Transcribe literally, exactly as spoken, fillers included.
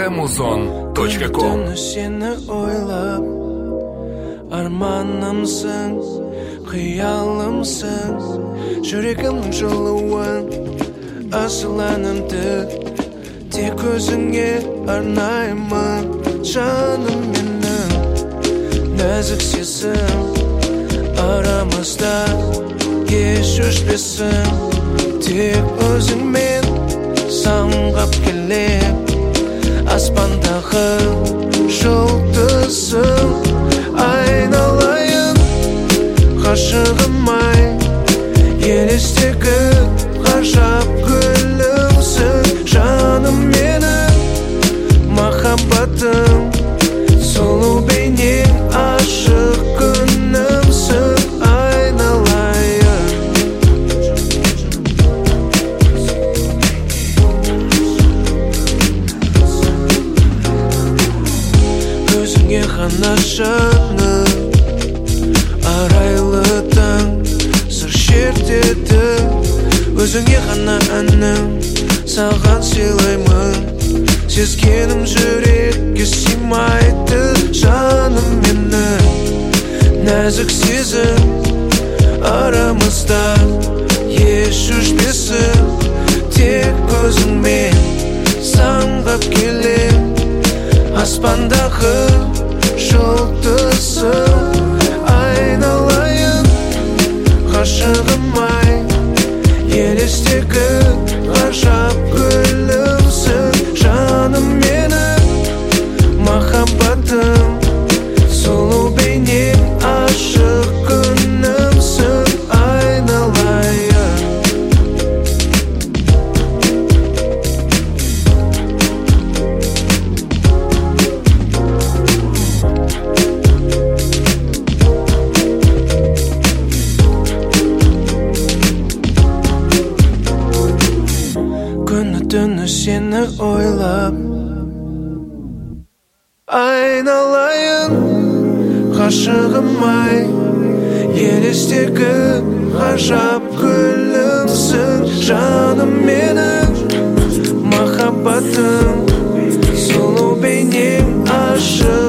музон точка ком. Seni ойлап, арманымсың, қиялымсың, жүрегімнің жылуын, асыл әнімді тек өзіңе арнаймын. Жаным менің нәзік сезім, арамызда еш өшпесін, тек өзіңмен самғап келем. Аспандағы жұлдызым, айналайын ғашығым-ай, елестегі ғажап гүлімсің. Жаным менің махаббатым, сұлу бейнең ашық күнімсің. Айналайын өзіңе ғана жаным, арайлы таң сыр шертеді. Өзіңе ғана әнім, саған сыйлаймын. Сезгенім жүрекке сыймайды. Жаным менің нәзік сезім, арамызда еш өшпесін, тек өзіңмен самғап келем. Аспандағы жұлдызым, айналайын ғашығым-ай, елестегі ғажап гүлімсің. Жаным менің махаббатым, сұлу бейнең ашық күнімсің. Айналайын күні-түні сені ойлап, айналайын ғашығым-ай, елестегі ғажап гүлімсің. Жаным менің махаббатым, сұлу бейнең ашық